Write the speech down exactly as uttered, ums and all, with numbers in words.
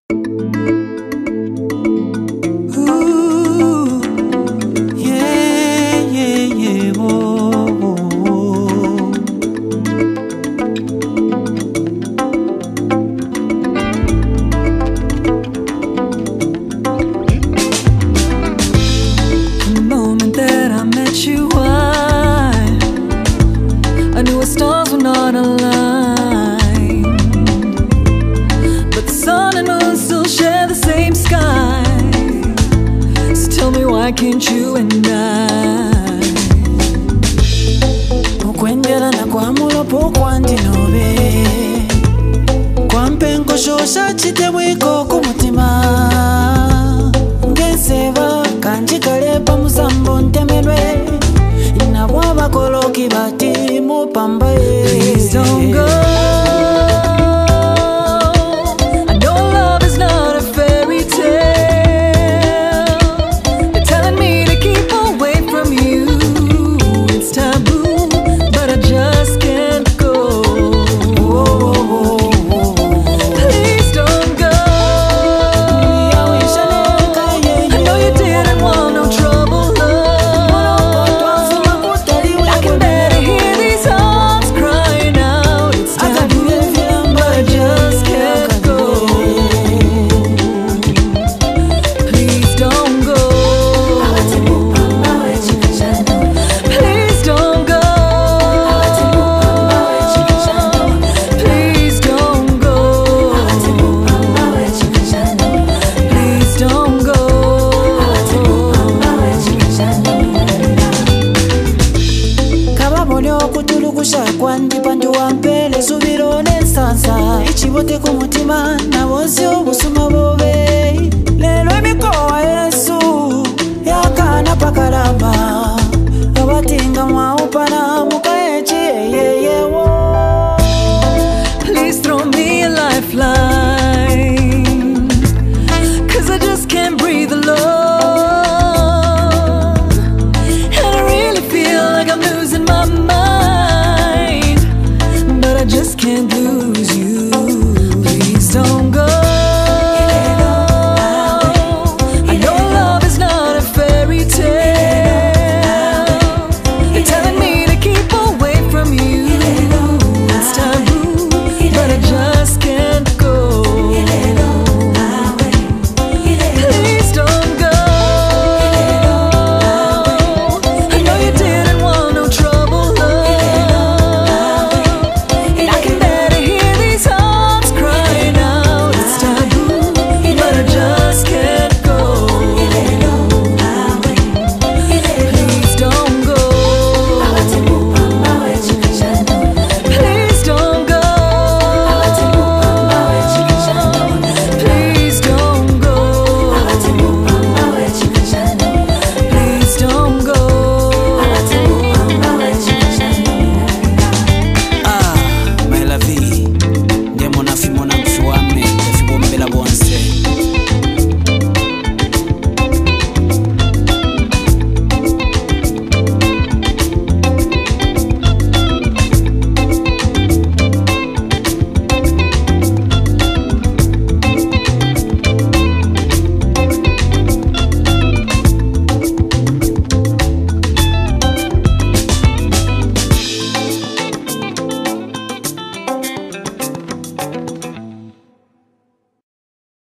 Ooh, yeah, yeah, yeah, whoa, whoa, whoa. The moment that I met you, I, I knew our stars were not aligned, but the sun and moon still share the same sky. So tell me, why can't you and I? Okwengera na kwa mulopo kwa ndinobe kwa mpengo shosha chitemwiko kumutima ngeseba kanjikale pa musambo ntemelwe inabwaba koloki bati mupambaye. Please don't go. Kutulukusha kwandi pandu wampele subiro nesansa ichibote kumutima na wonsi obusumu